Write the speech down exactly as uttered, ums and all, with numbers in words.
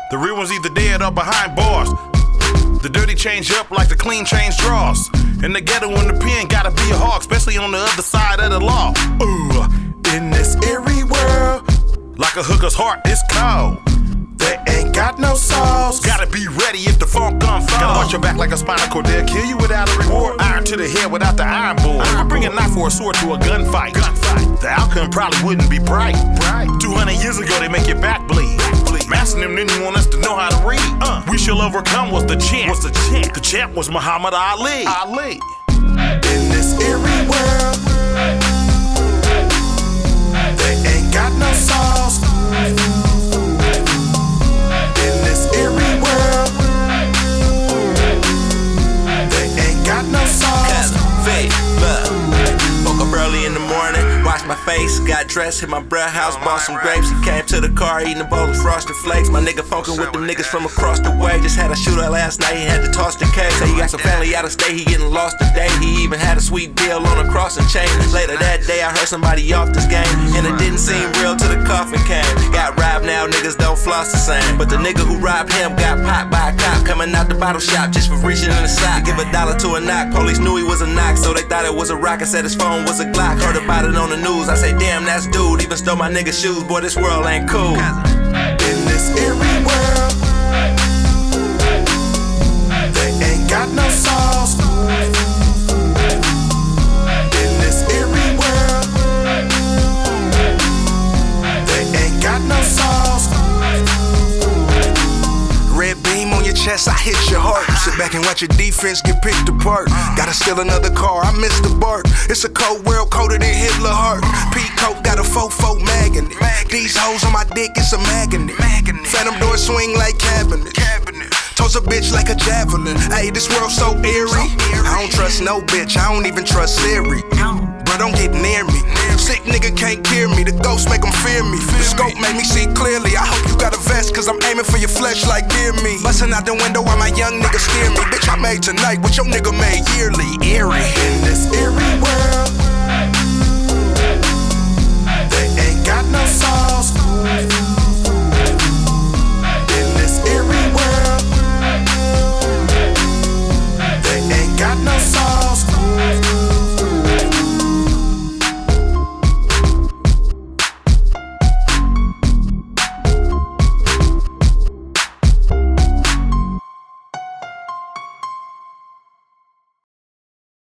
The real one's either dead or behind bars. The dirty change up like the clean change draws. In the ghetto in the pen, gotta be a hawk, especially on the other side of the law. Ooh, in this eerie world, like a hooker's heart, it's cold. They ain't got no sauce. Gotta be ready if the funk gun falls. Gotta watch your back like a spinal cord. They'll kill you without a reward. Iron to the head without the iron board. I bring a knife or a sword to a gunfight. Gunfight. The outcome probably wouldn't be bright. Bright. Two hundred years ago, they make your back bleed. bleed. Mastering them didn't want us to know how to read. Uh, we shall overcome was the champ. Was the champ? The champ was Muhammad Ali. Ali. In this eerie world, they ain't got no sauce. Early in the morning, washed my face, got dressed, hit my bruh house, bought some grapes. He came to the car eating a bowl of Frosted Flakes. My nigga funkin' with them niggas from across the way. Just had a shooter last night, he had to toss the case. Say he got some family out of state, he getting lost today. He even had a sweet deal on a crossing chain. Later that day, I heard somebody off this game, and it didn't seem real till the coffin came. Got robbed now, niggas don't floss the same. But the nigga who robbed him got popped by a cop coming out the bottle shop just for reaching in the sock. Give a dollar to a knock, police knew he was a knock, so they thought it was a rock and said his phone was a Glock. Heard about it on the news, I say damn that's dude, even stole my nigga's shoes, boy this world ain't cool. In this eerie world, they ain't got no sauce. In this eerie world, they ain't got no sauce. Red beam on your chest, I hit your heart. Sit back and watch your defense get picked apart. Gotta steal another car, I missed the bark. It's a cold world colder than Hitler heart. Peacoat got a fofo mag in it. These hoes on my dick, it's a magnet. Phantom door swing like cabinet. Toss a bitch like a javelin. Hey, this world so eerie. I don't trust no bitch, I don't even trust Siri. Bro, don't get near me. Sick nigga can't cure me. The ghosts make them fear me. The scope made me see clearly. I hope you got a vest, cause I'm aiming for your flesh like dear me. Bustin' out the window while my young nigga scare me. Bitch, I made tonight what your nigga made yearly. Eerie.